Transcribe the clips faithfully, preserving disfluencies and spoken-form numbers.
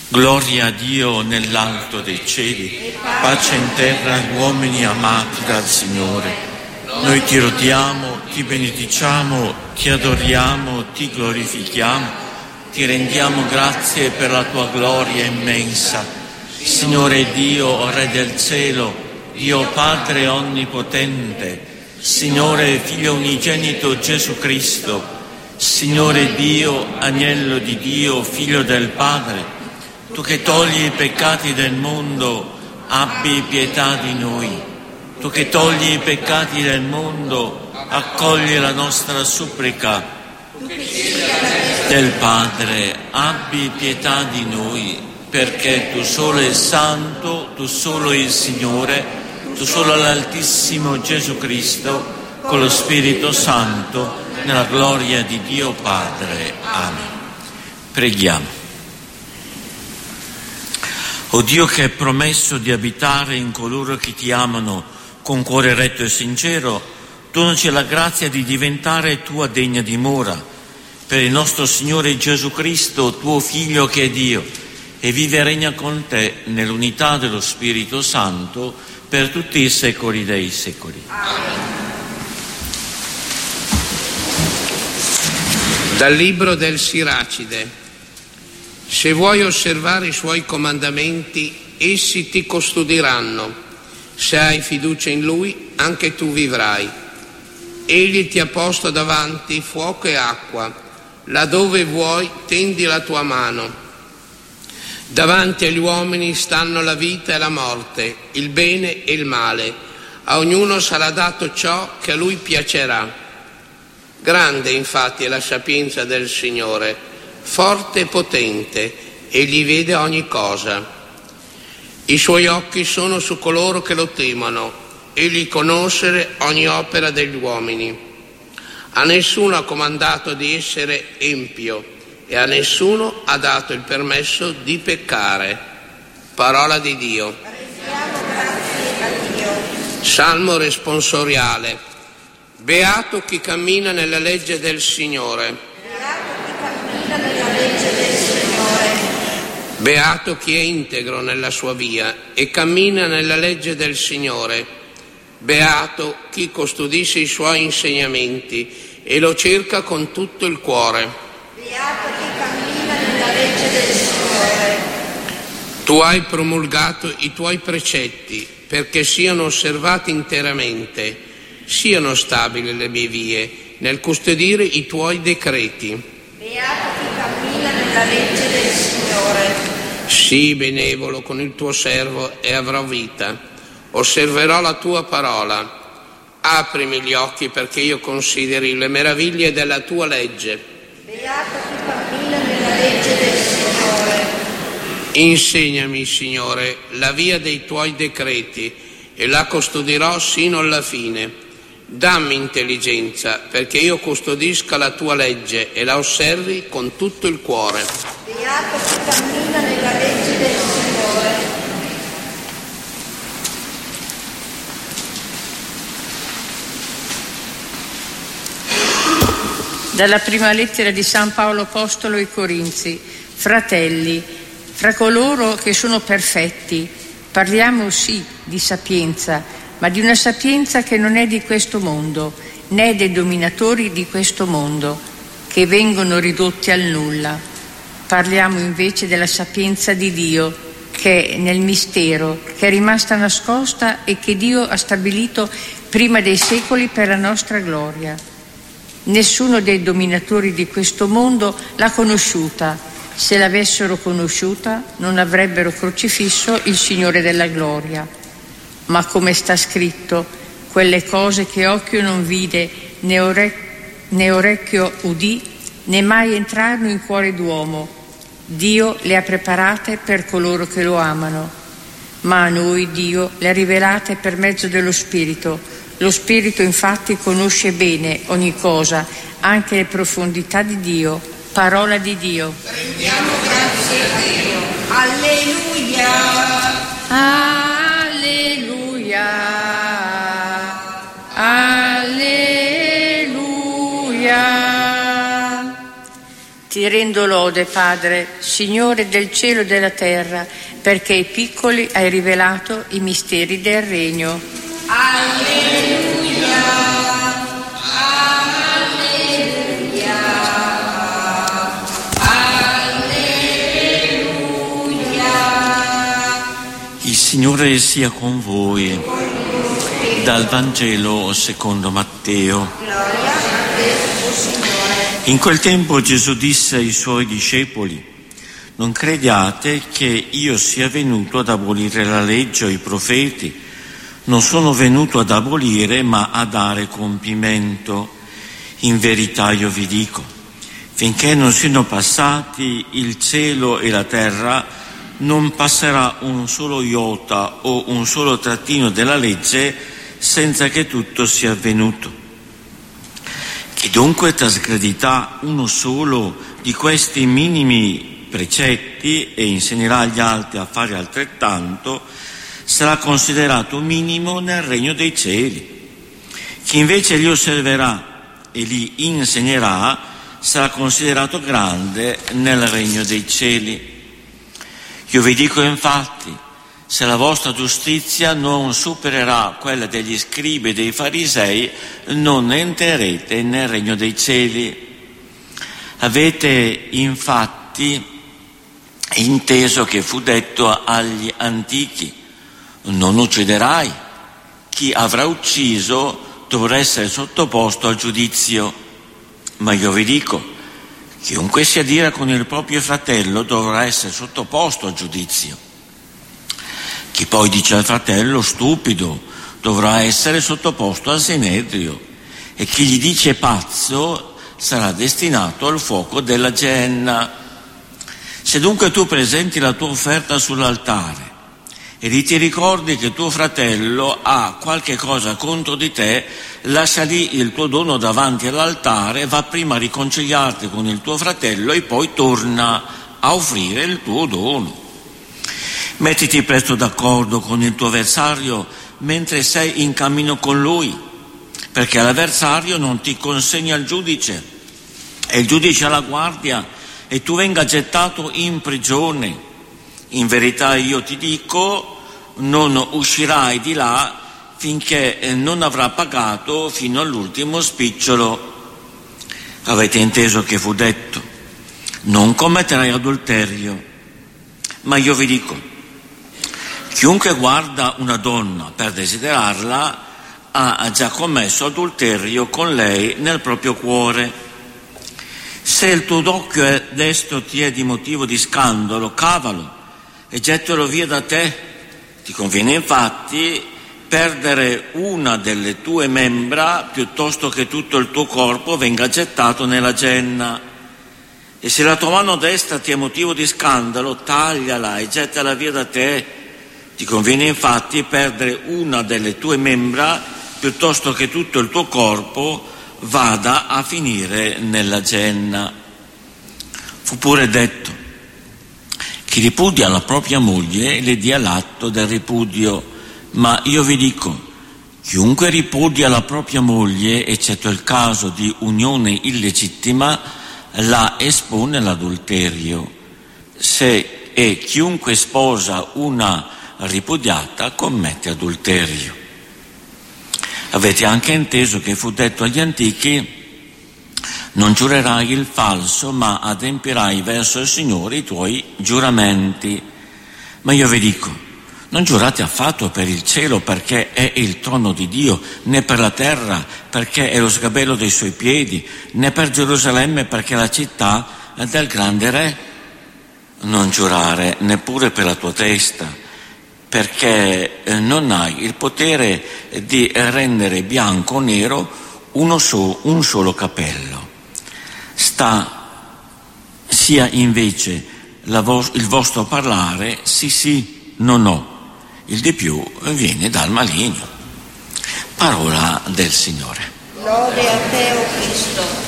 Gloria a Dio nell'alto dei cieli, pace in terra agli uomini amati dal Signore. Noi ti lodiamo, ti benediciamo, ti adoriamo, ti glorifichiamo, ti rendiamo grazie per la tua gloria immensa. Signore Dio, Re del cielo, Dio Padre onnipotente, Signore Figlio unigenito Gesù Cristo, Signore Dio, Agnello di Dio, Figlio del Padre, tu che togli i peccati del mondo, abbi pietà di noi. Tu che togli i peccati del mondo, accogli la nostra supplica. Del Padre, abbi pietà di noi, perché tu solo è santo, tu solo il Signore, tu solo l'Altissimo Gesù Cristo, con lo Spirito Santo, nella gloria di Dio Padre. Amen. Preghiamo. O Dio, che hai promesso di abitare in coloro che ti amano con cuore retto e sincero, donaci la grazia di diventare tua degna dimora, per il nostro Signore Gesù Cristo, tuo Figlio che è Dio, e vive e regna con te nell'unità dello Spirito Santo per tutti i secoli dei secoli. Amen. Dal libro del Siracide. Se vuoi osservare i suoi comandamenti, essi ti custodiranno. Se hai fiducia in Lui, anche tu vivrai. Egli ti ha posto davanti fuoco e acqua. Laddove vuoi, tendi la tua mano. Davanti agli uomini stanno la vita e la morte, il bene e il male. A ognuno sarà dato ciò che a Lui piacerà. Grande, infatti, è la sapienza del Signore, forte e potente, egli vede ogni cosa. I suoi occhi sono su coloro che lo temono, egli conosce ogni opera degli uomini. A nessuno ha comandato di essere empio e a nessuno ha dato il permesso di peccare. Parola di Dio. Salmo responsoriale. Beato chi cammina nella legge del Signore. Beato chi è integro nella sua via e cammina nella legge del Signore. Beato chi custodisce i suoi insegnamenti e lo cerca con tutto il cuore. Beato chi cammina nella legge del Signore. Tu hai promulgato i tuoi precetti perché siano osservati interamente, siano stabili le mie vie nel custodire i tuoi decreti. Beato chi cammina nella legge del Signore. Sii benevolo con il tuo servo e avrò vita. Osserverò la tua parola. Aprimi gli occhi perché io consideri le meraviglie della tua legge. Beato chi cammina nella legge del Signore. Insegnami, Signore, la via dei tuoi decreti e la custodirò sino alla fine. Dammi intelligenza perché io custodisca la tua legge e la osservi con tutto il cuore. Beato chi cammina nella legge del Signore. Dalla prima lettera di San Paolo Apostolo ai Corinzi. Fratelli, fra coloro che sono perfetti, parliamo sì di sapienza, ma di una sapienza che non è di questo mondo, né dei dominatori di questo mondo, che vengono ridotti al nulla. Parliamo invece della sapienza di Dio, che è nel mistero, che è rimasta nascosta e che Dio ha stabilito prima dei secoli per la nostra gloria. Nessuno dei dominatori di questo mondo l'ha conosciuta. Se l'avessero conosciuta, non avrebbero crocifisso il Signore della gloria. Ma come sta scritto, quelle cose che occhio non vide, né, ore- né orecchio udì, né mai entrarono in cuore d'uomo, Dio le ha preparate per coloro che lo amano. Ma a noi Dio le ha rivelate per mezzo dello Spirito. Lo Spirito infatti conosce bene ogni cosa, anche le profondità di Dio. Parola di Dio. Rendiamo grazie a Dio. Alleluia. Alleluia. Alleluia. Ti rendo lode, Padre, Signore del cielo e della terra, perché ai piccoli hai rivelato i misteri del regno. Alleluia, alleluia, alleluia. Il Signore sia con voi. Dal Vangelo secondo Matteo. In quel tempo Gesù disse ai suoi discepoli: non crediate che io sia venuto ad abolire la legge o i profeti. Non sono venuto ad abolire, ma a dare compimento. In verità io vi dico, finché non siano passati il cielo e la terra, non passerà un solo iota o un solo trattino della legge senza che tutto sia avvenuto. Chi dunque trasgrediterà uno solo di questi minimi precetti e insegnerà agli altri a fare altrettanto, sarà considerato minimo nel regno dei cieli. Chi invece li osserverà e li insegnerà sarà considerato grande nel regno dei cieli. Io vi dico infatti, se la vostra giustizia non supererà quella degli scribi e dei farisei, non entrerete nel regno dei cieli. Avete infatti inteso che fu detto agli antichi: non ucciderai. Chi avrà ucciso dovrà essere sottoposto al giudizio. Ma io vi dico, chiunque si adira con il proprio fratello dovrà essere sottoposto al giudizio. Chi poi dice al fratello stupido dovrà essere sottoposto al sinedrio, e chi gli dice pazzo sarà destinato al fuoco della Geenna. Se dunque tu presenti la tua offerta sull'altare e ti ricordi che tuo fratello ha qualche cosa contro di te, lascia lì il tuo dono davanti all'altare, va prima a riconciliarti con il tuo fratello e poi torna a offrire il tuo dono. Mettiti presto d'accordo con il tuo avversario mentre sei in cammino con lui, perché l'avversario non ti consegna al giudice e il giudice alla guardia e tu venga gettato in prigione. In verità io ti dico, non uscirai di là finché non avrà pagato fino all'ultimo spicciolo. Avete inteso che fu detto: non commetterai adulterio. Ma io vi dico, chiunque guarda una donna per desiderarla ha già commesso adulterio con lei nel proprio cuore. Se il tuo occhio destro ti è di motivo di scandalo, cavalo e gettalo via da te. Ti conviene infatti perdere una delle tue membra piuttosto che tutto il tuo corpo venga gettato nella Geenna. E se la tua mano destra ti è motivo di scandalo, tagliala e gettala via da te. Ti conviene infatti perdere una delle tue membra piuttosto che tutto il tuo corpo vada a finire nella Geenna. Fu pure detto: chi ripudia la propria moglie le dia l'atto del ripudio. Ma io vi dico, chiunque ripudia la propria moglie, eccetto il caso di unione illegittima, la espone all'adulterio. Se e chiunque sposa una ripudiata commette adulterio. Avete anche inteso che fu detto agli antichi: non giurerai il falso, ma adempirai verso il Signore i tuoi giuramenti. Ma io vi dico, non giurate affatto per il cielo, perché è il trono di Dio, né per la terra, perché è lo sgabello dei suoi piedi, né per Gerusalemme, perché è la città del grande Re. Non giurare neppure per la tua testa, perché non hai il potere di rendere bianco o nero uno so, un solo capello. Sta sia invece la vo- il vostro parlare sì sì, no no, il di più viene dal maligno. Parola del Signore. Lode a te, o Cristo.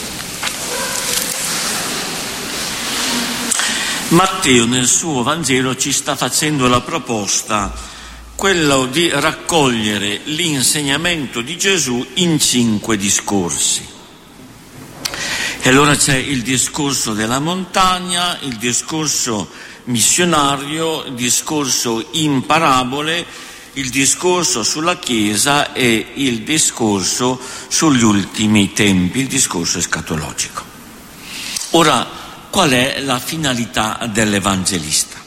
Matteo nel suo Vangelo ci sta facendo la proposta, quello di raccogliere l'insegnamento di Gesù in cinque discorsi. E allora c'è il discorso della montagna, il discorso missionario, il discorso in parabole, il discorso sulla Chiesa e il discorso sugli ultimi tempi, il discorso escatologico. Ora, qual è la finalità dell'Evangelista?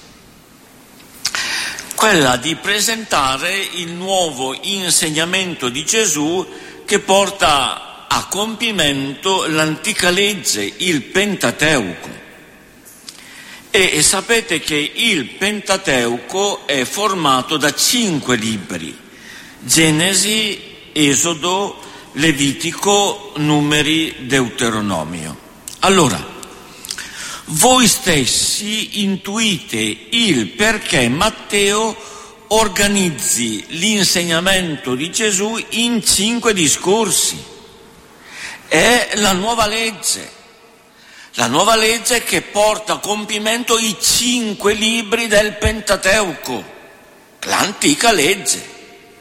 Quella di presentare il nuovo insegnamento di Gesù che porta a compimento l'antica legge, il Pentateuco. E, e sapete che il Pentateuco è formato da cinque libri: Genesi, Esodo, Levitico, Numeri, Deuteronomio. Allora, voi stessi intuite il perché Matteo organizzi l'insegnamento di Gesù in cinque discorsi. È la nuova legge, la nuova legge che porta a compimento i cinque libri del Pentateuco, l'antica legge.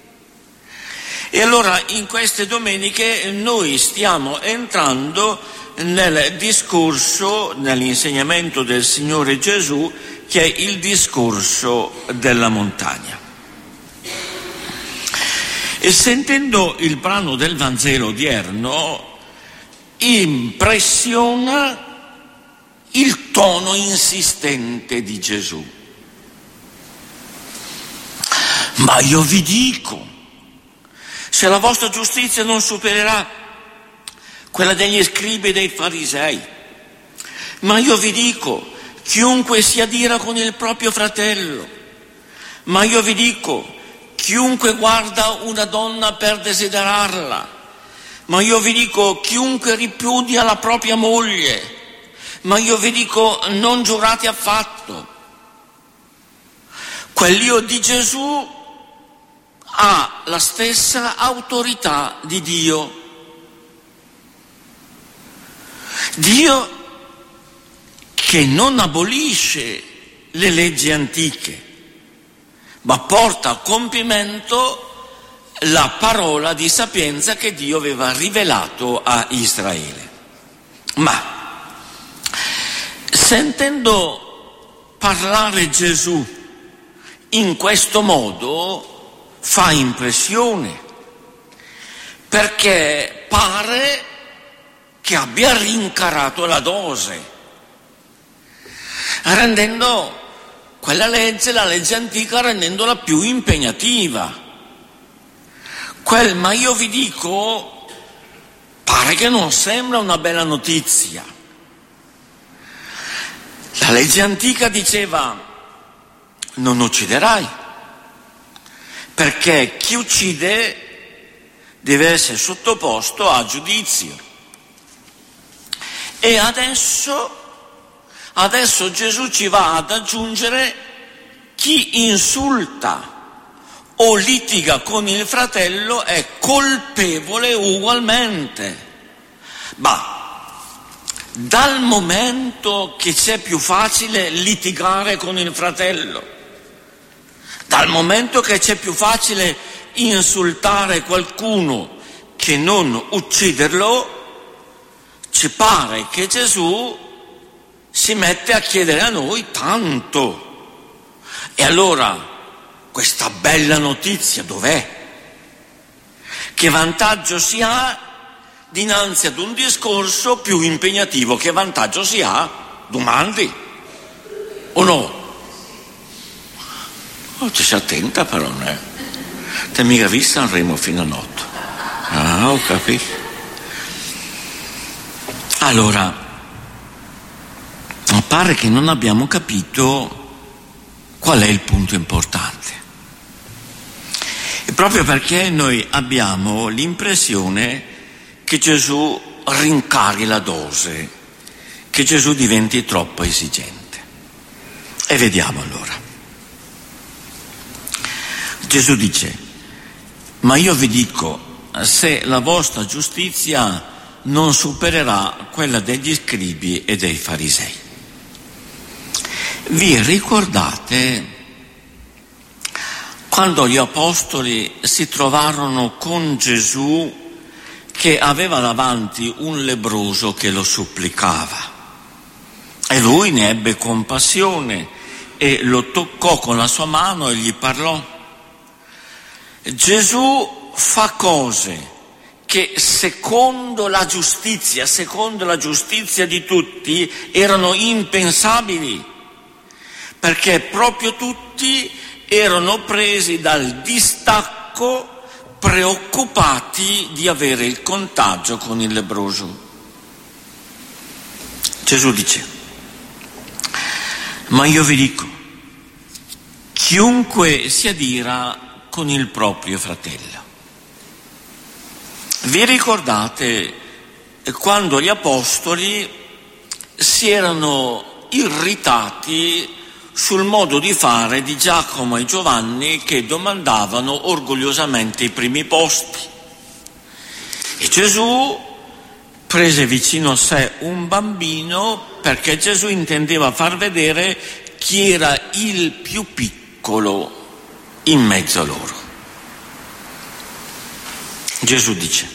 E allora in queste domeniche noi stiamo entrando nel discorso, nell'insegnamento del Signore Gesù, che è il discorso della montagna. E sentendo il brano del Vangelo odierno, impressiona il tono insistente di Gesù. Ma io vi dico, se la vostra giustizia non supererà quella degli scribi e dei farisei, ma io vi dico, chiunque si adira con il proprio fratello, ma io vi dico, chiunque guarda una donna per desiderarla, ma io vi dico, chiunque ripudia la propria moglie, ma io vi dico, non giurate affatto. Quell'io di Gesù ha la stessa autorità di Dio. Dio che non abolisce le leggi antiche, ma porta a compimento la parola di sapienza che Dio aveva rivelato a Israele. Ma sentendo parlare Gesù in questo modo fa impressione, perché pare che abbia rincarato la dose, rendendo quella legge, la legge antica, rendendola più impegnativa. Quel ma io vi dico pare che non sembra una bella notizia. La legge antica diceva non ucciderai, perché chi uccide deve essere sottoposto a giudizio. E adesso, adesso Gesù ci va ad aggiungere chi insulta o litiga con il fratello è colpevole ugualmente. Ma dal momento che c'è più facile litigare con il fratello, dal momento che c'è più facile insultare qualcuno che non ucciderlo, ci pare che Gesù si mette a chiedere a noi tanto. E allora questa bella notizia dov'è? Che vantaggio si ha dinanzi ad un discorso più impegnativo? Che vantaggio si ha? Domandi o no? Oh, ci sei attenta però, eh? Te mica visto Sanremo fino a notte. Ah, ho capito. Allora, pare che non abbiamo capito qual è il punto importante. E proprio perché noi abbiamo l'impressione che Gesù rincari la dose, che Gesù diventi troppo esigente. E vediamo allora. Gesù dice: ma io vi dico, se la vostra giustizia non supererà quella degli scribi e dei farisei. Vi ricordate quando gli apostoli si trovarono con Gesù che aveva davanti un lebbroso che lo supplicava. E lui ne ebbe compassione e lo toccò con la sua mano e gli parlò. Gesù fa cose che secondo la giustizia, secondo la giustizia di tutti, erano impensabili, perché proprio tutti erano presi dal distacco, preoccupati di avere il contagio con il lebbroso. Gesù dice: ma io vi dico, chiunque si adira con il proprio fratello. Vi ricordate quando gli apostoli si erano irritati sul modo di fare di Giacomo e Giovanni, che domandavano orgogliosamente i primi posti? E Gesù prese vicino a sé un bambino, perché Gesù intendeva far vedere chi era il più piccolo in mezzo a loro. Gesù dice: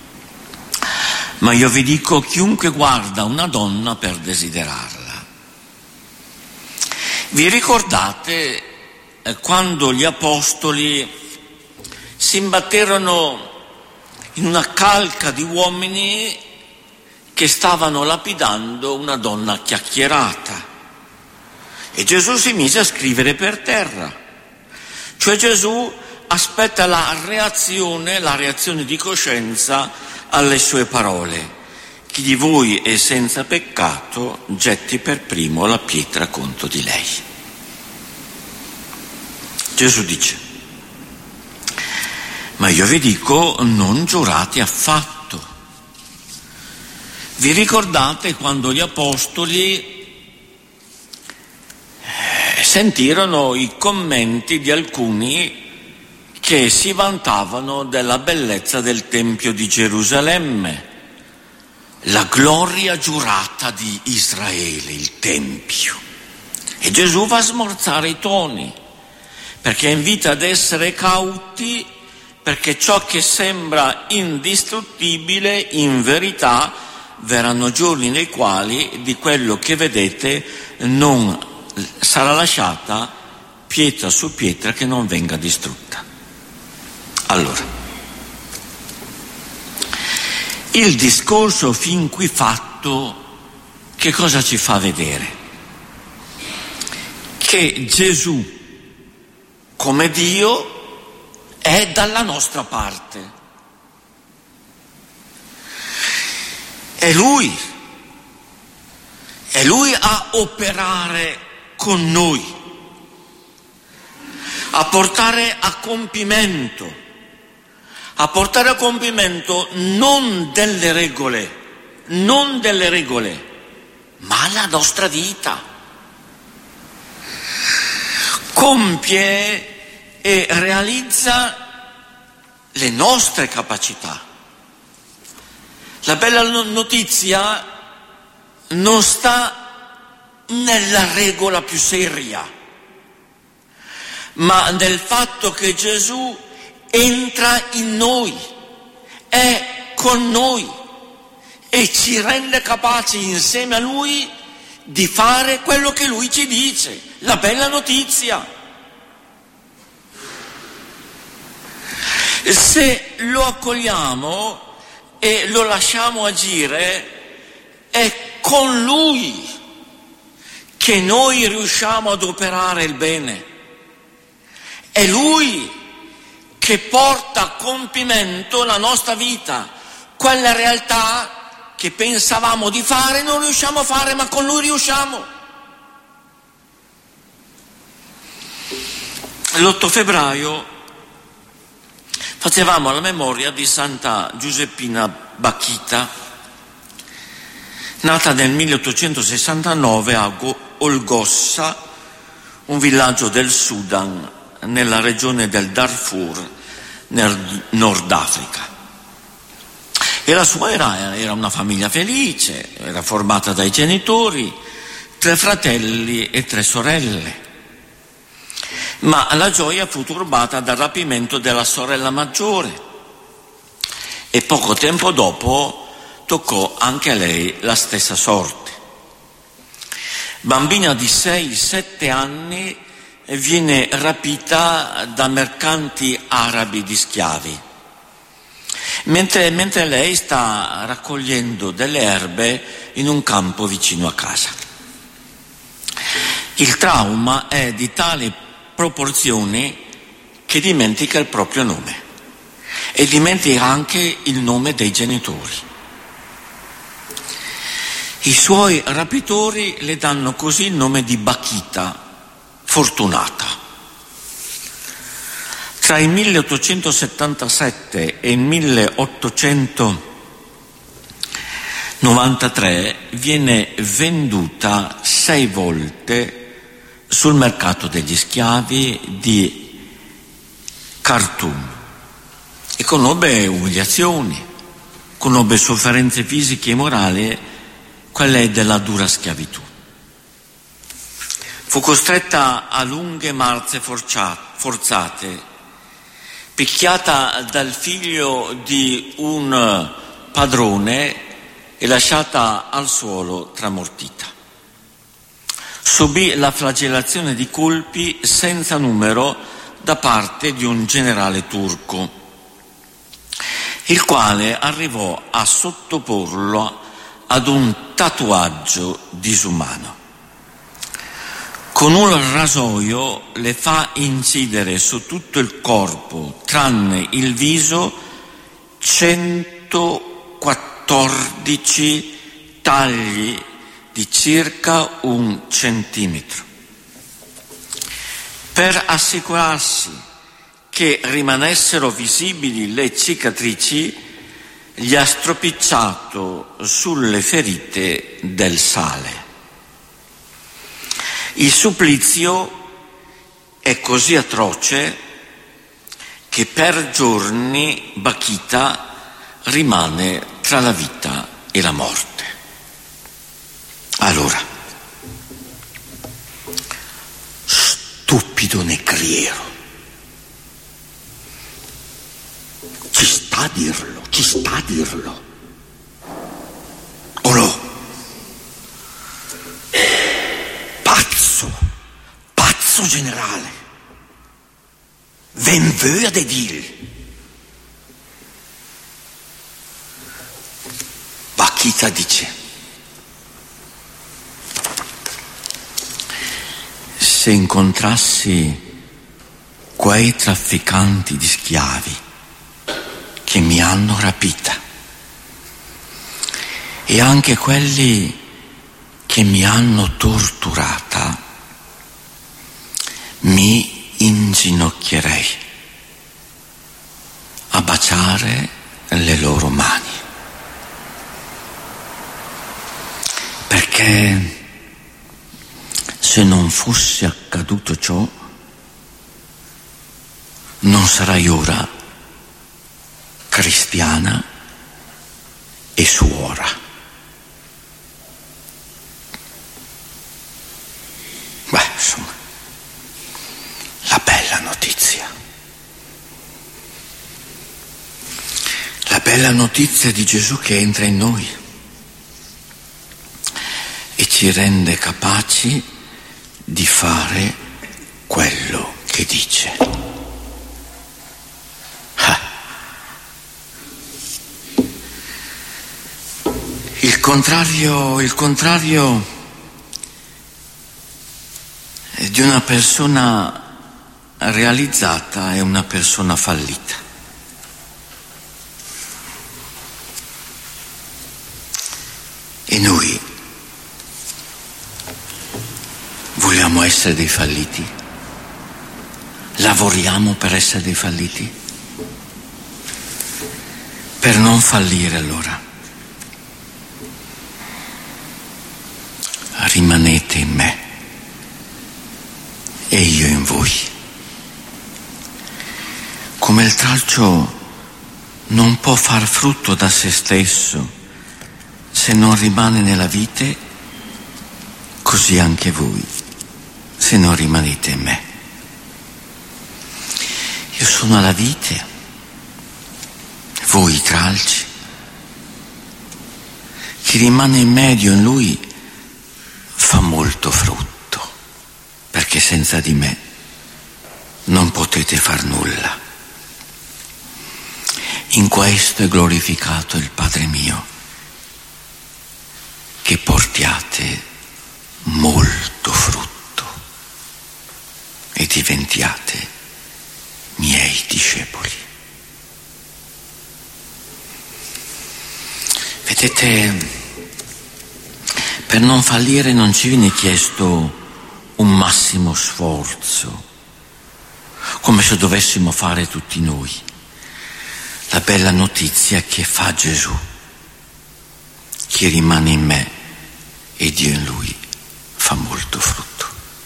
ma io vi dico, chiunque guarda una donna per desiderarla. Vi ricordate quando gli apostoli si imbatterono in una calca di uomini che stavano lapidando una donna chiacchierata, e Gesù si mise a scrivere per terra? Cioè Gesù aspetta la reazione, la reazione di coscienza alle sue parole. Chi di voi è senza peccato getti per primo la pietra contro di lei. Gesù dice: ma io vi dico, non giurate affatto. Vi ricordate quando gli apostoli sentirono i commenti di alcuni che si vantavano della bellezza del Tempio di Gerusalemme, la gloria giurata di Israele, il Tempio. E Gesù va a smorzare i toni, perché invita ad essere cauti, perché ciò che sembra indistruttibile in verità verranno giorni nei quali di quello che vedete non sarà lasciata pietra su pietra che non venga distrutta. Allora, il discorso fin qui fatto che cosa ci fa vedere? Che Gesù, come Dio, è dalla nostra parte. È Lui, è Lui a operare con noi, a portare a compimento, a portare a compimento non delle regole, non delle regole, ma la nostra vita. Compie e realizza le nostre capacità. La bella notizia non sta nella regola più seria, ma nel fatto che Gesù entra in noi, è con noi e ci rende capaci insieme a Lui di fare quello che Lui ci dice. La bella notizia. Se lo accogliamo e lo lasciamo agire, è con Lui che noi riusciamo ad operare il bene. È Lui che porta a compimento la nostra vita, quella realtà che pensavamo di fare non riusciamo a fare, ma con Lui riusciamo. L'otto febbraio facevamo la memoria di Santa Giuseppina Bakhita, nata nel milleottocentosessantanove a Olgossa, un villaggio del Sudan, nella regione del Darfur, nel Nord Africa. E la sua era, era una famiglia felice, era formata dai genitori, tre fratelli e tre sorelle. Ma la gioia fu turbata dal rapimento della sorella maggiore. e poco tempo dopo toccò anche a lei la stessa sorte. Bambina di sei sette anni viene rapita da mercanti arabi di schiavi, mentre, mentre lei sta raccogliendo delle erbe in un campo vicino a casa. Il trauma è di tali proporzioni che dimentica il proprio nome e dimentica anche il nome dei genitori. I suoi rapitori le danno così il nome di Bakita, fortunata. Tra il milleottocentosettantasette e il milleottocentonovantatré viene venduta sei volte sul mercato degli schiavi di Khartoum e conobbe umiliazioni, conobbe sofferenze fisiche e morali, quelle della dura schiavitù. Fu costretta a lunghe marce forzate, picchiata dal figlio di un padrone e lasciata al suolo tramortita. Subì la flagellazione di colpi senza numero da parte di un generale turco, il quale arrivò a sottoporlo ad un tatuaggio disumano. Con un rasoio le fa incidere su tutto il corpo, tranne il viso, centoquattordici tagli di circa un centimetro. Per assicurarsi che rimanessero visibili le cicatrici, gli ha stropicciato sulle ferite del sale. Il supplizio è così atroce che per giorni Bakita rimane tra la vita e la morte. Allora, stupido necriero, ci sta a dirlo, ci sta a dirlo, o no? Pazzo, pazzo generale, ven würde vil. Bakita dice: se incontrassi quei trafficanti di schiavi che mi hanno rapita e anche quelli che mi hanno torturata, mi inginocchierei a baciare le loro mani, perché se non fosse accaduto ciò, non sarai ora cristiana e suora. Beh, insomma, la bella notizia. La bella notizia di Gesù che entra in noi e ci rende capaci di fare quello che dice. Ah. Il contrario, il contrario di una persona realizzata è una persona fallita. E noi vogliamo essere dei falliti? Lavoriamo per essere dei falliti? Per non fallire, allora, rimanete in me e io in voi. Come il tralcio non può far frutto da se stesso se non rimane nella vite, così anche voi, se non rimanete in me. Io sono la vite, voi i tralci. Chi rimane in medio in lui fa molto frutto, perché senza di me non potete far nulla. In questo è glorificato il Padre mio, che portiate molto frutto e diventiate miei discepoli. Vedete, per non fallire non ci viene chiesto un massimo sforzo, come se dovessimo fare tutti noi. La bella notizia che fa Gesù: chi rimane in me e Dio in lui fa molto frutto.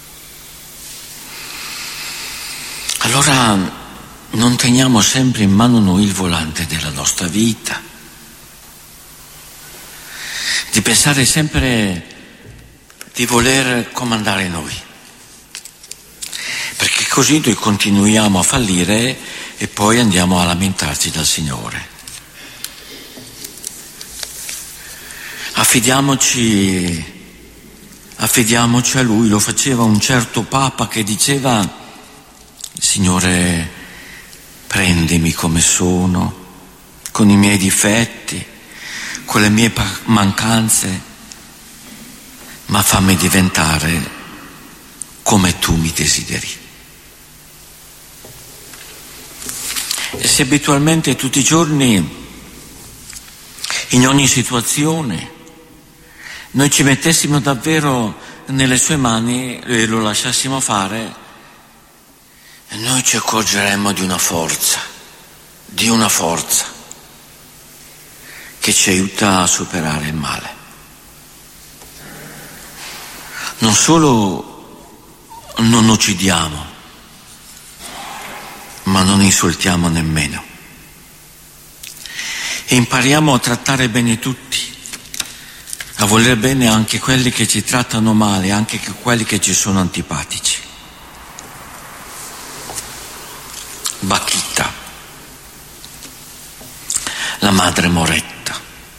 Allora non teniamo sempre in mano noi il volante della nostra vita, di pensare sempre di voler comandare noi, perché così noi continuiamo a fallire e poi andiamo a lamentarci dal Signore. Affidiamoci, affidiamoci a Lui. Lo faceva un certo Papa che diceva: Signore, prendimi come sono, con i miei difetti, con le mie mancanze, ma fammi diventare come tu mi desideri. E se abitualmente tutti i giorni, in ogni situazione, noi ci mettessimo davvero nelle sue mani e lo lasciassimo fare, noi ci accorgeremmo di una forza, di una forza che ci aiuta a superare il male. Non solo non uccidiamo, ma non insultiamo nemmeno. E impariamo a trattare bene tutti, a voler bene anche quelli che ci trattano male, anche quelli che ci sono antipatici. Bacchita, la madre moretta,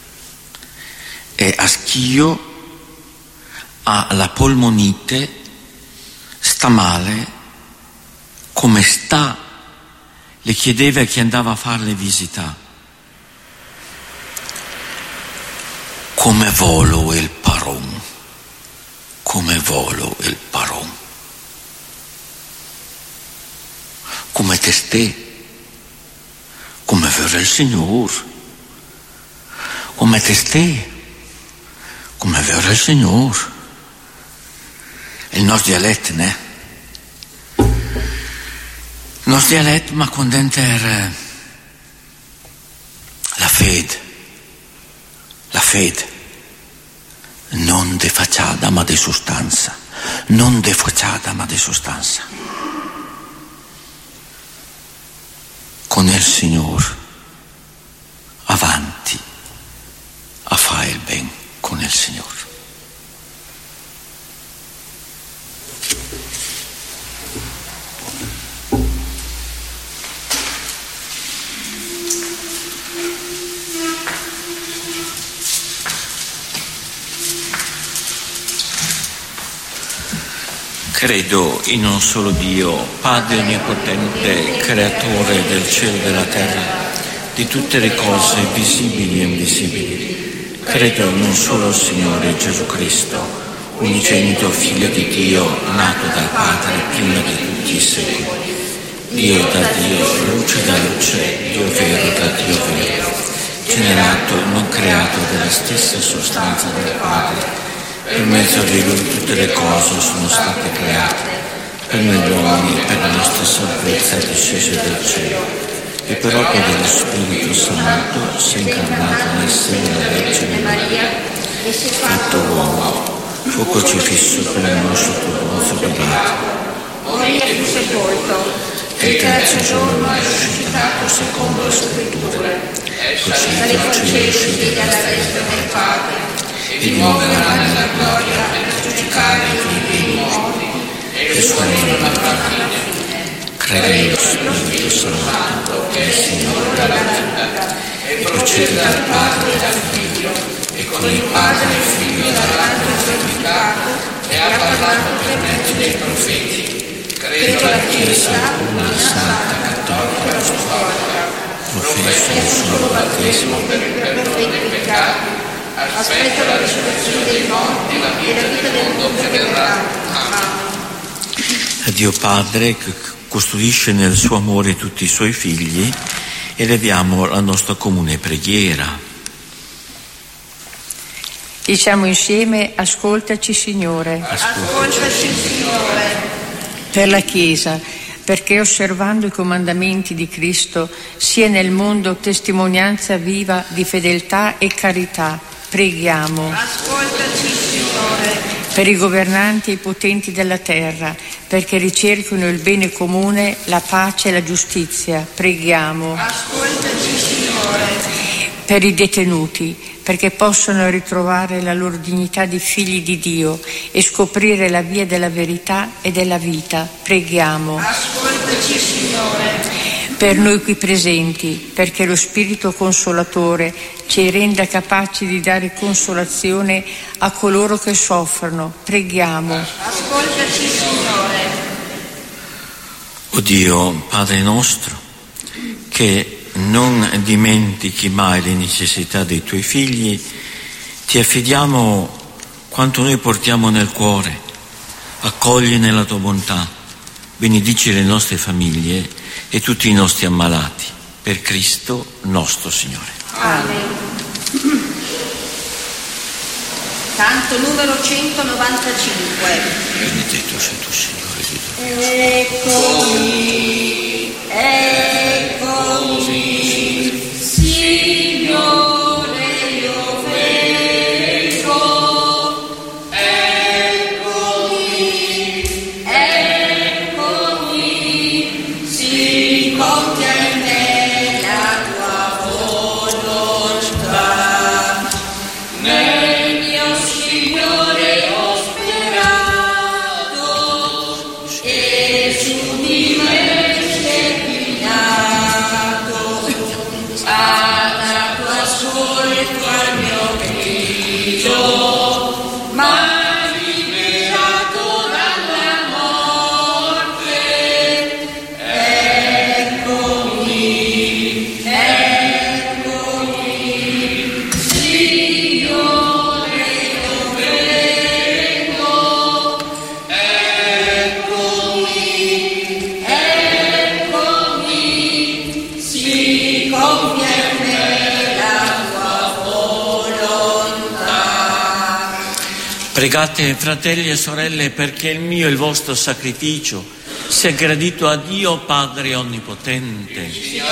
e a Schio ha la polmonite, sta male, come sta? Le chiedeva a chi andava a farle visita: come volo il paron, come volo il paron, come te ste, come verrà il Signore, come te ste, come verrà il Signore. Il nostro dialetto, ne? Il nostro dialetto, ma con dentro la fede, la fede, non de facciata ma de sostanza, non de facciata ma de sostanza. Con il Signore avanti a fare il bene con il Signore. Credo in un solo Dio, Padre onnipotente, creatore del cielo e della terra, di tutte le cose visibili e invisibili. Credo in un solo Signore Gesù Cristo, unigenito Figlio di Dio, nato dal Padre prima di tutti i secoli. Dio da Dio, luce da luce, Dio vero da Dio vero, generato e non creato della stessa sostanza del Padre. Per mezzo di Lui tutte le cose sono state create, per noi uomini, per la nostra salvezza discese dal cielo, e per opera dello Spirito Santo si è incarnato nel seno della Vergine Maria, fatto uomo, fu crocifisso per il nostro Ponzio Pilato, morì e fu sepolto, e il terzo giorno risuscitato secondo le Scritture, così che il cielo scende dalla destra del Padre, e di nuovo verrà nella gloria per giudicare i vivi e i morti, e suonerà la fine. Credo nello Spirito Santo, che è il Signore della vita, e ha parlato per mezzo dei profeti. Credo alla Chiesa, una santa, cattolica e apostolica. Professo il suo battesimo per il perdono dei peccati. Aspetta la risurrezione dei morti e la vita del mondo che verrà. Amen. A Dio Padre, che custodisce nel suo amore tutti i suoi figli, eleviamo la nostra comune preghiera. Diciamo insieme: ascoltaci Signore. Ascoltaci Signore. Per la Chiesa, perché osservando i comandamenti di Cristo sia nel mondo testimonianza viva di fedeltà e carità, preghiamo. Ascoltaci Signore. Per i governanti e i potenti della terra, perché ricerchino il bene comune, la pace e la giustizia, preghiamo. Ascoltaci Signore. Per i detenuti, perché possano ritrovare la loro dignità di figli di Dio e scoprire la via della verità e della vita, preghiamo. Ascoltaci Signore. Per noi qui presenti, perché lo Spirito Consolatore ci renda capaci di dare consolazione a coloro che soffrono, preghiamo. Ascoltaci Signore. O Dio, Padre nostro, che non dimentichi mai le necessità dei tuoi figli, ti affidiamo quanto noi portiamo nel cuore, accogli nella tua bontà, benedici le nostre famiglie e tutti i nostri ammalati, per Cristo nostro Signore. Amen. Canto numero centonovantacinque. Benedetto sei tu, Signore di Dio. Eccomi, eccomi, Signore, io vengo. Eccomi, eccomi, si compia in me la tua volontà. Nel mio Signore ho sperato e su di me sei chinato. Adatto ascolto al mio grido, ma liberato dalla morte. Eccomi, eccomi, Signore, io vengo. Eccomi, eccomi, si compie in me la tua volontà. Pregate, fratelli e sorelle, perché il mio e il vostro sacrificio sia gradito a Dio Padre Onnipotente.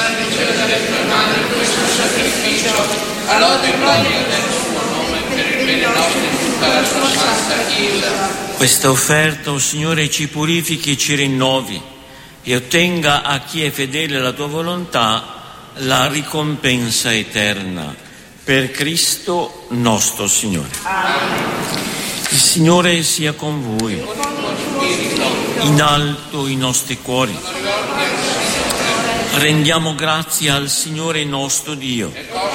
Allora, gloria del suo nome per il bene nostro e di tutta la sua santa Chiesa. Questa offerta, o Signore, ci purifichi e ci rinnovi e ottenga a chi è fedele alla tua volontà la ricompensa eterna. Per Cristo nostro Signore. Amen. Il Signore sia con voi. In alto i nostri cuori. Rendiamo grazie al Signore nostro Dio.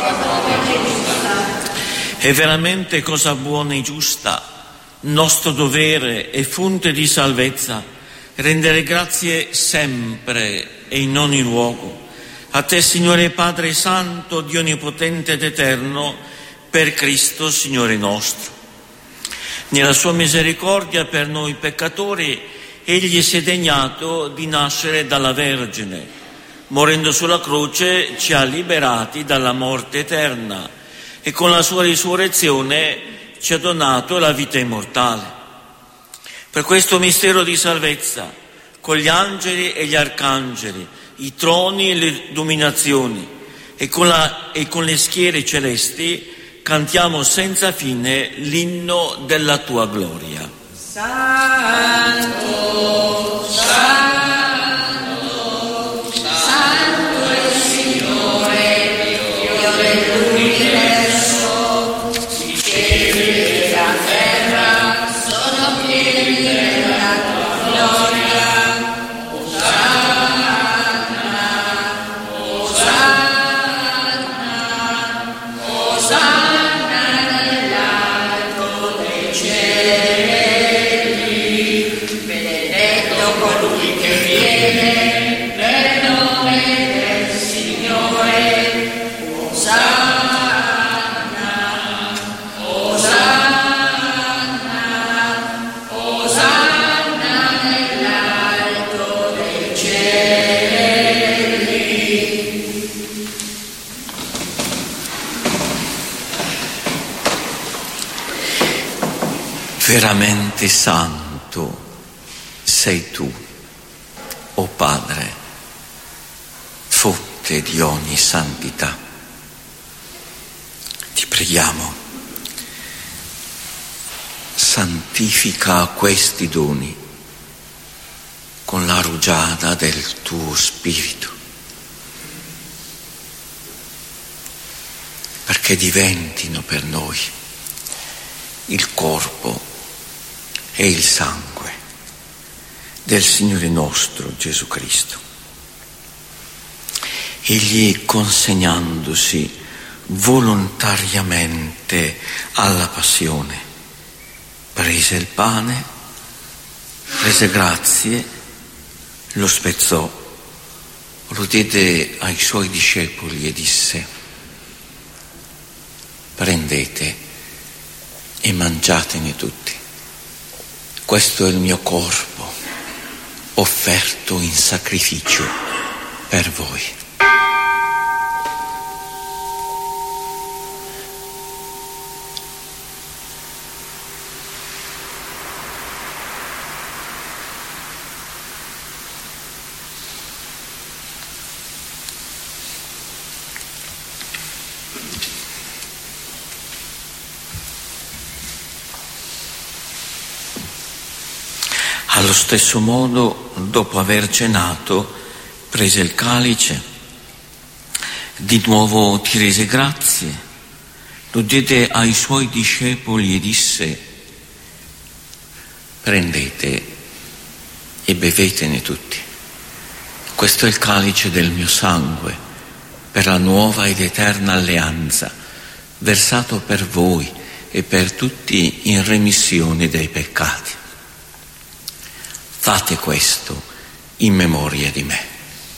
È veramente cosa buona e giusta, nostro dovere e fonte di salvezza, rendere grazie sempre e in ogni luogo. A te, Signore Padre Santo, Dio Onnipotente ed Eterno, per Cristo, Signore nostro. Nella sua misericordia per noi peccatori, Egli si è degnato di nascere dalla Vergine. Morendo sulla croce ci ha liberati dalla morte eterna e con la sua risurrezione ci ha donato la vita immortale. Per questo mistero di salvezza, con gli angeli e gli arcangeli, i troni e le dominazioni e con, la, e con le schiere celesti, cantiamo senza fine l'inno della tua gloria. Santo, santo, santo è il Signore, Dio dell'universo. I cieli e la terra sono pieni della tua gloria. Osanna, Osanna, Osanna nell'alto dei cieli. viene nel nome del Signore. Osanna, Osanna, Osanna nell'alto dei cieli. Veramente santo sei tu, o Padre, fonte di ogni santità. Ti preghiamo, santifica questi doni con la rugiada del tuo Spirito, perché diventino per noi il corpo e il sangue del Signore nostro Gesù Cristo. Egli, consegnandosi volontariamente alla passione, prese il pane, rese grazie, lo spezzò, lo diede ai suoi discepoli e disse: prendete e mangiatene tutti. Questo è il mio corpo, offerto in sacrificio per voi. Allo stesso modo, dopo aver cenato, prese il calice, di nuovo ti rese grazie, lo diede ai suoi discepoli e disse: prendete e bevetene tutti. Questo è il calice del mio sangue, per la nuova ed eterna alleanza, versato per voi e per tutti in remissione dei peccati. Fate questo in memoria di me.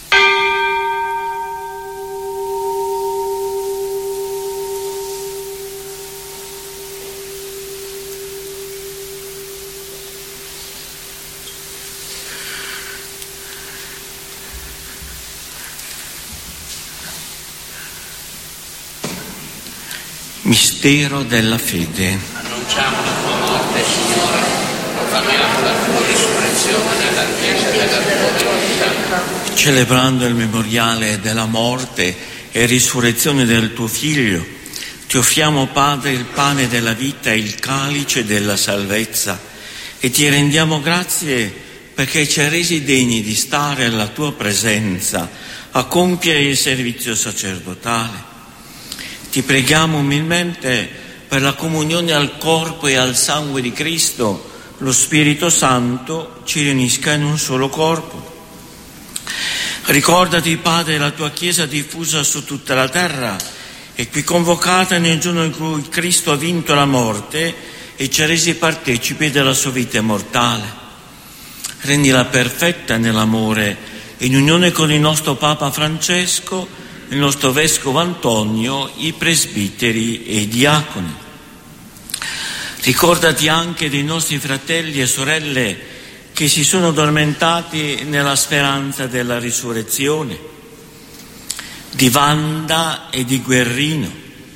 Mistero della fede. Annunciamo la tua morte, Signore, proclamiamo la tua risurrezione nell'attesa della tua venuta. Celebrando il memoriale della morte e risurrezione del tuo Figlio, ti offriamo, Padre, il pane della vita e il calice della salvezza, e ti rendiamo grazie perché ci hai resi degni di stare alla tua presenza a compiere il servizio sacerdotale. Ti preghiamo umilmente per la comunione al corpo e al sangue di Cristo, lo Spirito Santo ci riunisca in un solo corpo. Ricordati, Padre, la tua Chiesa diffusa su tutta la terra e qui convocata nel giorno in cui Cristo ha vinto la morte e ci ha resi partecipi della sua vita immortale. Rendila perfetta nell'amore, in unione con il nostro Papa Francesco, il nostro Vescovo Antonio, i presbiteri e i diaconi. Ricordati anche dei nostri fratelli e sorelle che si sono addormentati nella speranza della risurrezione, di Wanda e di Guerrino,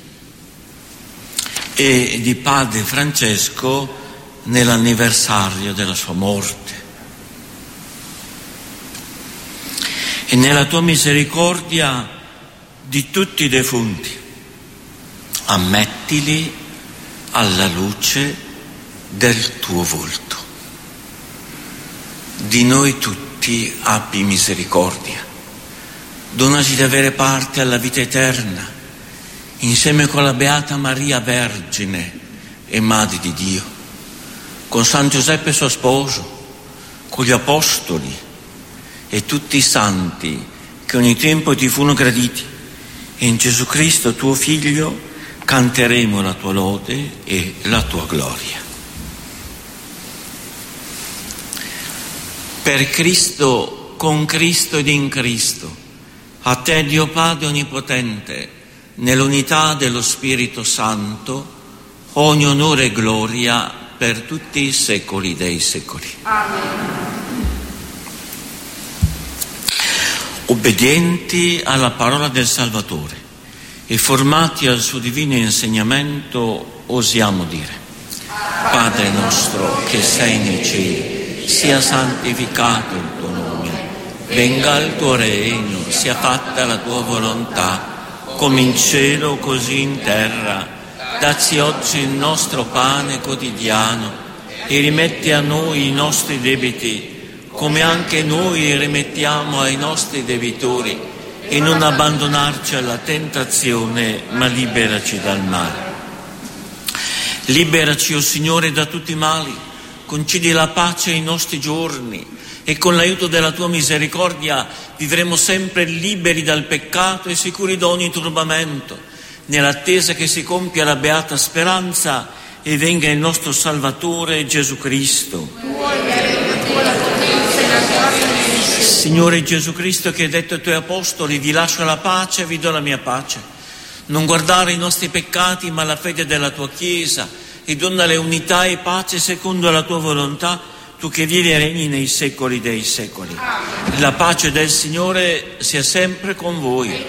e di Padre Francesco nell'anniversario della sua morte. E nella tua misericordia di tutti i defunti, ammettili alla luce del tuo volto. Di noi tutti abbi misericordia, donaci di avere parte alla vita eterna, insieme con la Beata Maria Vergine e Madre di Dio, con San Giuseppe suo sposo, con gli Apostoli e tutti i santi che ogni tempo ti furono graditi. E in Gesù Cristo, tuo Figlio, canteremo la tua lode e la tua gloria. Per Cristo con Cristo ed in Cristo. A te, Dio Padre Onnipotente, nell'unità dello Spirito Santo, ogni onore e gloria per tutti i secoli dei secoli. Amen. Obbedienti alla parola del Salvatore e formati al suo divino insegnamento, osiamo dire: Padre nostro che sei nei cieli, sia santificato il tuo nome, venga il tuo regno, sia fatta la tua volontà, come in cielo così in terra. Dacci oggi il nostro pane quotidiano e rimetti a noi i nostri debiti, come anche noi rimettiamo ai nostri debitori, e non abbandonarci alla tentazione, ma liberaci dal male. Liberaci, o Signore, da tutti i mali, concedi la pace ai nostri giorni e con l'aiuto della tua misericordia vivremo sempre liberi dal peccato e sicuri da ogni turbamento, nell'attesa che si compia la beata speranza e venga il nostro Salvatore Gesù Cristo. Signore Gesù Cristo, che hai detto ai tuoi apostoli: vi lascio la pace, vi do la mia pace. Non guardare i nostri peccati, ma la fede della tua Chiesa, e donnale unità e pace secondo la tua volontà, tu che vivi e regni nei secoli dei secoli. La pace del Signore sia sempre con voi.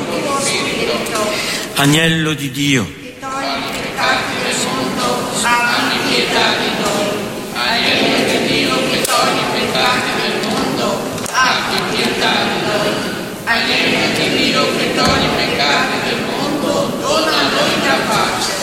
Agnello di Dio, che togli i peccati del mondo, abbi pietà di noi. Agnello di Dio, che togli i peccati del mondo, abbi pietà di noi. Agnello di Dio, che togli i peccati del mondo, dona a noi la pace.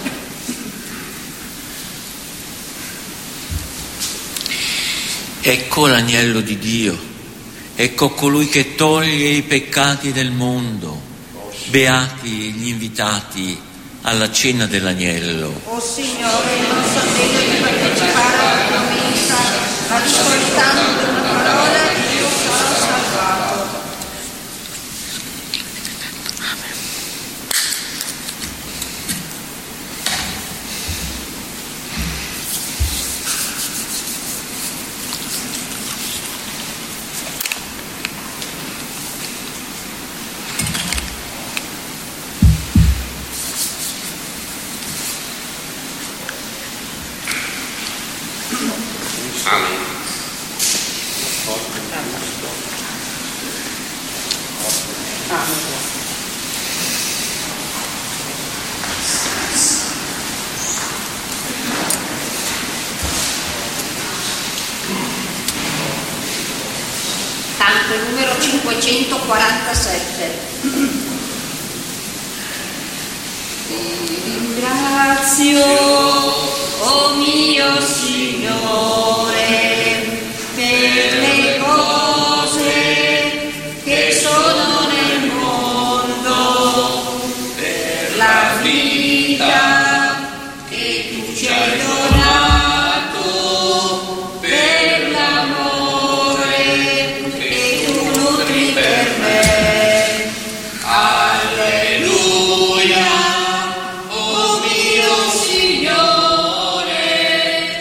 ecco l'agnello di Dio, ecco colui che toglie i peccati del mondo. Beati gli invitati alla cena dell'agnello. O Signore, non so degno di partecipare alla tua messa, ma ascoltando una parola io sono salvato. Canto numero cinquecentoquarantasette. Ringrazio, oh mio Signore, per le cose che sono nel mondo, per la vita che tu ci hai donato, per l'amore che tu nutri per me. Alleluia, oh mio Signore,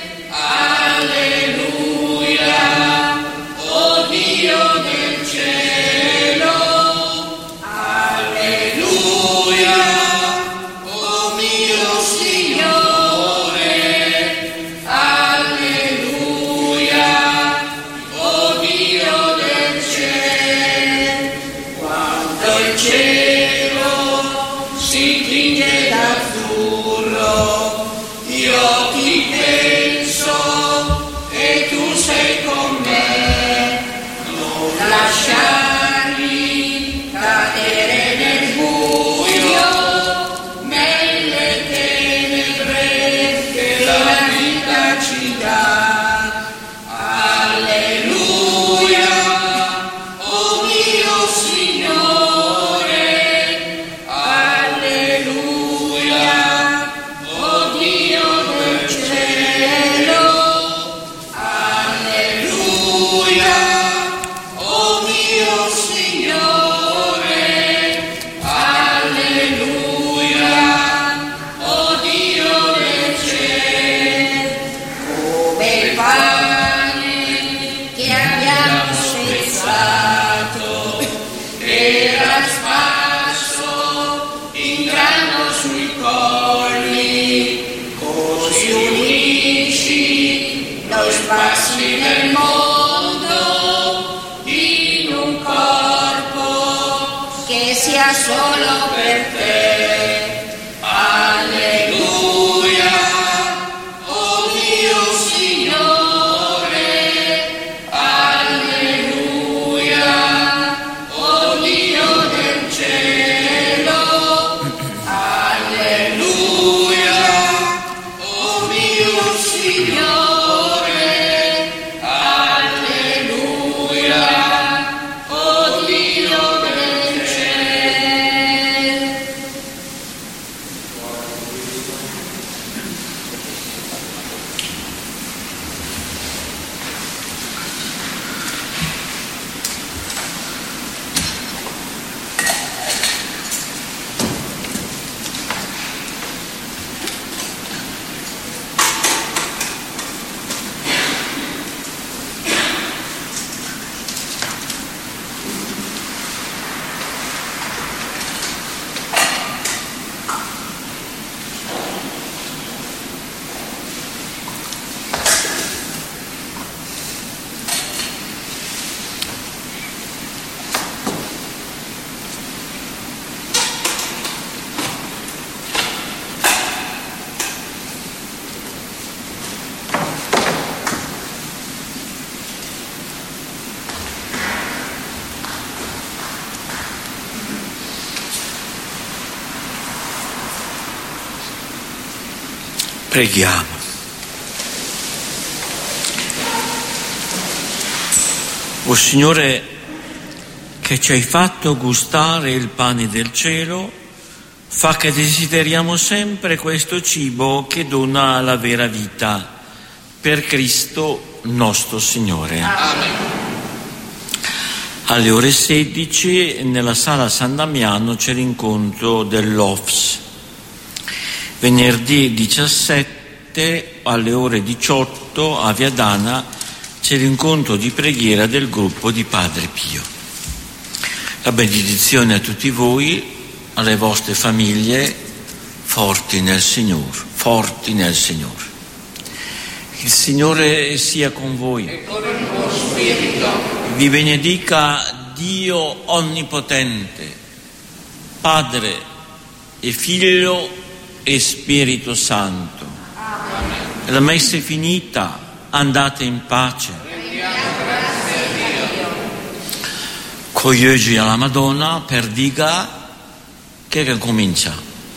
passi nel mondo in un corpo che sia solo per te. Alleluia, oh mio Signore, alleluia, oh Dio del cielo, alleluia, oh mio Signore, alleluia, oh Dio del cielo. Preghiamo. O Signore, che ci hai fatto gustare il pane del cielo, fa che desideriamo sempre questo cibo che dona la vera vita, per Cristo nostro Signore. Amen. Alle ore sedici nella sala San Damiano c'è l'incontro dell'O F S. Venerdì diciassette alle ore diciotto a Via Dana c'è l'incontro di preghiera del gruppo di Padre Pio. La benedizione a tutti voi, alle vostre famiglie, forti nel Signore, forti nel Signore. Il Signore sia con voi. E con il tuo spirito. Vi benedica Dio Onnipotente, Padre e Figlio e Spirito Santo. Amen. La messa è finita, andate in pace. Rendiamo grazie a Dio. Cogliegi alla Madonna per diga che ricomincia.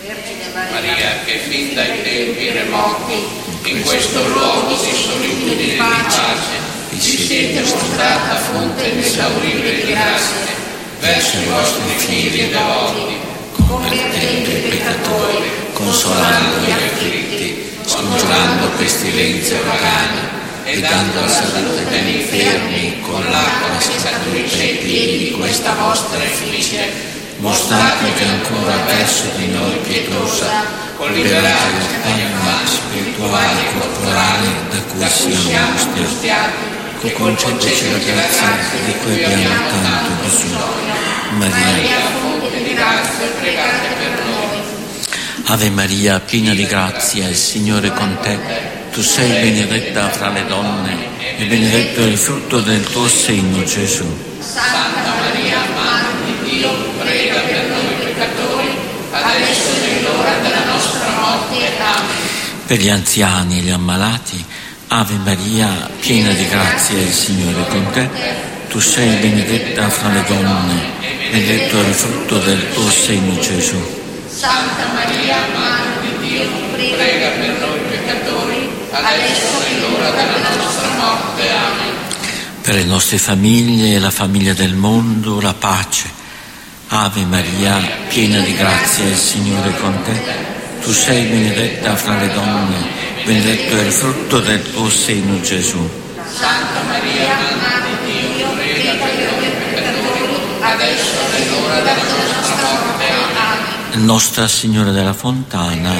Maria, che fin dai tempi remoti, in questo luogo di solitudine e di pace, vi siete mostrata fonte inesauribile di grazie verso i vostri figli e devoti, Convertendo i peccatori, consolando gli afflitti, scongiurando pestilenze e uragani e dando la salute degli infermi con l'acqua che scaturisce ai piedi di questa vostra effigie, mostrate che ancora verso di noi pietosa, liberate lo spavento spirituale e corporale da cui siamo angustiati, che concedeci la grazia di cui abbiamo tanto bisogno. Maria, fonte di grazia, pregate per noi. Ave Maria, piena di grazia, il Signore è con te. Tu sei benedetta fra le donne e benedetto è il frutto del tuo seno, Gesù. Santa Maria, Madre di Dio, prega per noi peccatori, adesso è l'ora della nostra morte. Amen. Per gli anziani e gli ammalati, Ave Maria, piena di grazia, il Signore è con te. Tu sei benedetta fra le donne, benedetto è il frutto del tuo seno, Gesù. Santa Maria, Madre di Dio, Prega per noi peccatori, adesso è l'ora della nostra morte. Amen. Per le nostre famiglie e la famiglia del mondo, la pace. Ave Maria, piena di grazia, il Signore è con te. Tu sei benedetta fra le donne, benedetto è il frutto del tuo seno, Gesù. Santa Maria, Madre di Dio, prega per noi peccatori, adesso è l'ora della nostra morte. Amen. Nostra Signora della Fontana,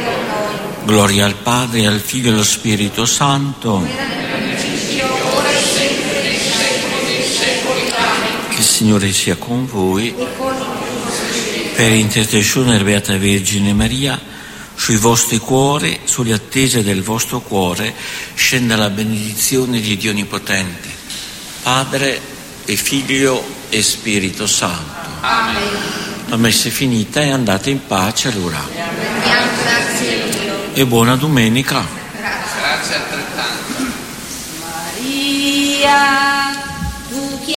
gloria al Padre, al Figlio e allo Spirito Santo. Che il Signore sia con voi. Per intercessione della Beata Vergine Maria, Sui vostri cuori, sulle attese del vostro cuore, scenda la benedizione di Dio Onnipotente, Padre e Figlio e Spirito Santo. Amen. La messa è finita e andate in pace allora. Rendiamo grazie a Dio. E buona domenica. Grazie altrettanto. Maria.